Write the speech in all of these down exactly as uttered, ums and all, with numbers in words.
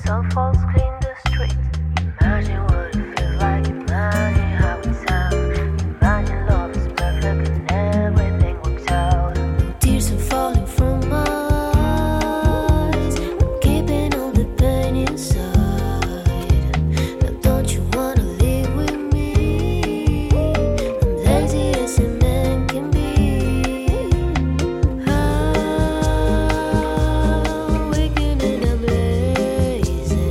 Snowfalls clean the streets. Imagine what it feels like. Imagine how it sounds. Imagine love is perfect and everything works out. Tears are falling from my eyes. I'm keeping all the pain inside. Now don't you wanna live with me? I'm lazy as a man can be. I'm waking and I'm lazy.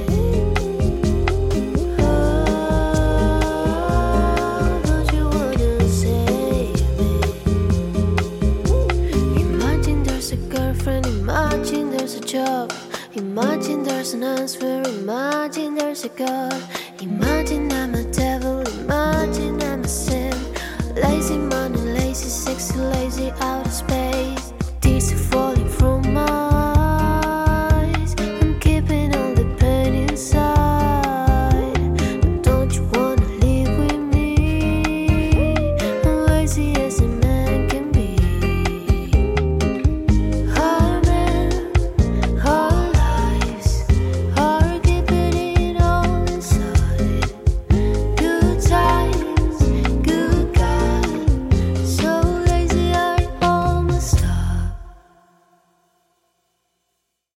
Oh, don't you wanna save me? Imagine there's a girlfriend. Imagine there's a job. Imagine there's an answer. Imagine there's a God. Imagine I'm a